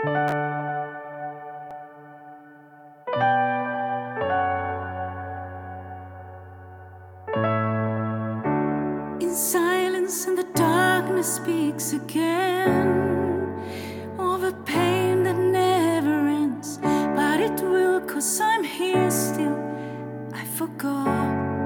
In silence and the darkness speaks again of a pain that never ends, but it will, 'cause I'm here still. I forgot.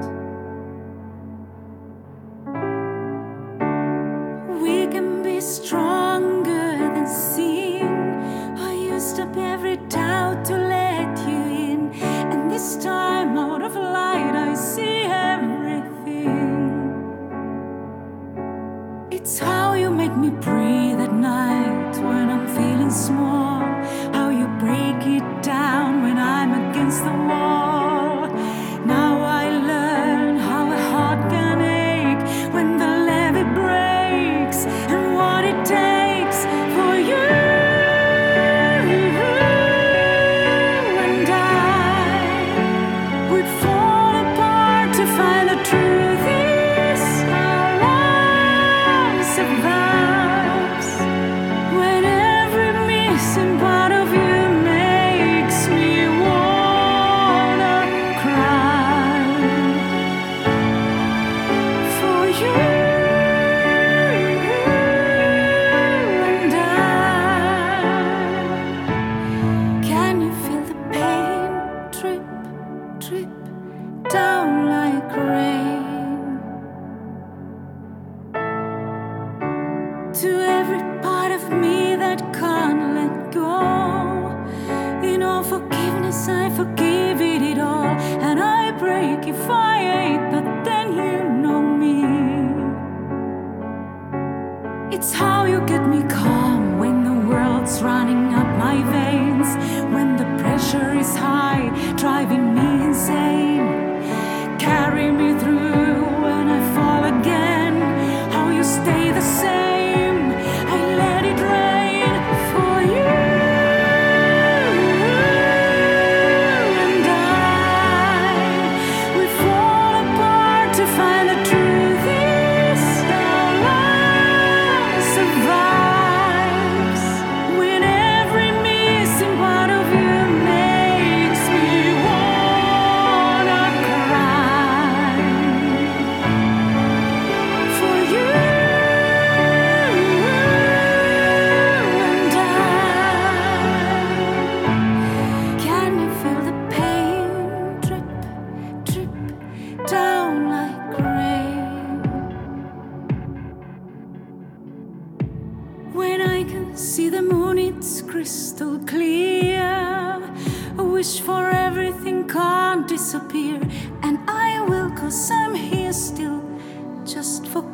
We can be stronger than sin. I used up every doubt to let you in, and this time out of light I see everything. It's how you make me breathe at night when I'm feeling small, how you break it down when I'm against the wall. Now I learn how a heart can ache when the levee breaks, and what it takes for you and I would fall apart to find the truth is how love survives. When every missing part of you makes me wanna cry for you and I. Can you feel the pain drip, drip down like rain to every part of me that can't let go? In all forgiveness I forgive it all, and I break if I ache, but then you know me. It's how you get me calm when the world's running up my veins, when the pressure is high, driving me insane. Carry me through when I fall again, how you stay the same. I let it rain for you and I. We fall apart to find the truth is how love survives. When every missing part of you makes me wanna cry for you and I. Can you feel the pain drip, drip down like rain? When I can see the moon, it's crystal clear. A wish for everything can't disappear, and I will, 'cause I'm here still, just for